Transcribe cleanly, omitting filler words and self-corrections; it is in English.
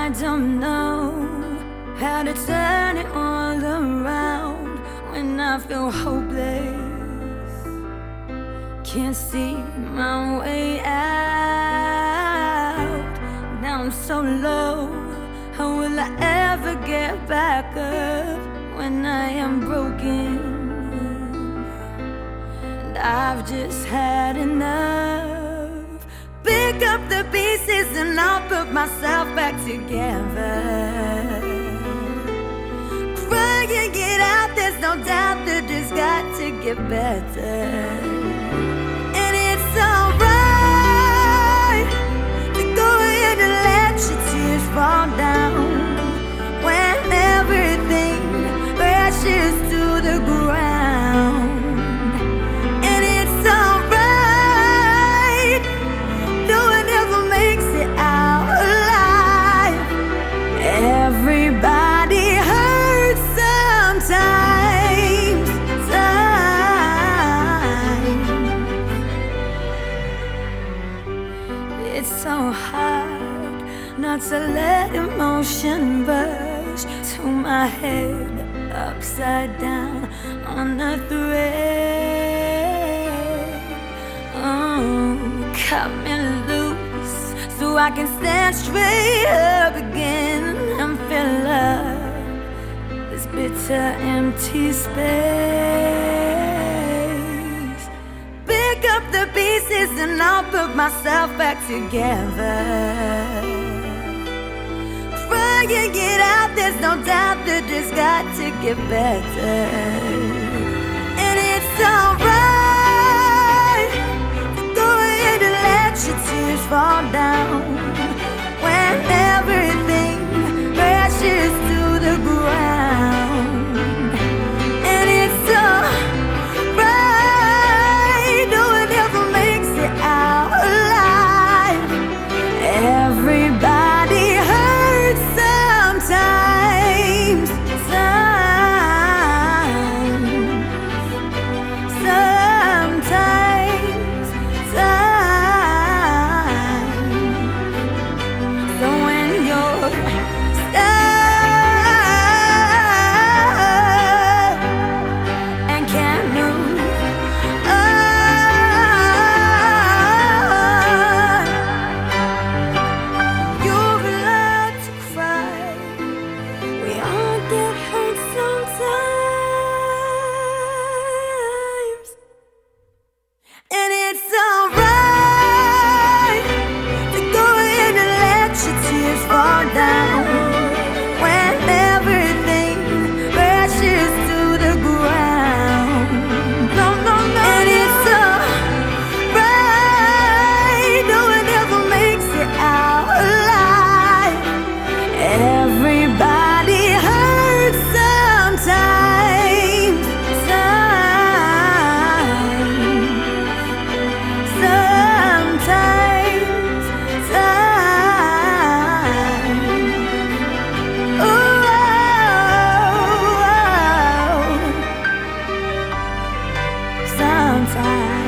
I don't know how to turn it all around when I feel hopeless. Can't see my way out. Now I'm so low. How will I ever get back up when I am broken? And I've just had enough. Pick up the pieces and I'll put myself back together. Crying it out, there's no doubt that it's got to get better. And it's alright to go ahead and let your tears fall down when everything crashes to the ground. And it's alright, no one ever makes it out alive. Everybody hurts sometimes. It's so hard not to let emotion burst to my head upside down on a thread. Oh, cut me loose so I can stand straight up again and fill up this bitter empty space. Pick up the pieces and I'll put myself back together. Crying it out, there's no doubt that it's got to get better. And it's alright to go ahead and let your tears fall down when everything crashes to the ground. And it's alright, no one ever makes it out alive. Everybody hurts sometimes. So when you're stuck and can't move on, you're allowed to cry. We all get hurt sometimes. And it's alright to go ahead and let your tears fall down when everything crashes to the ground. No, no, no. And it's alright, no one ever makes it out alive. Everybody hurts sometimes. Sometimes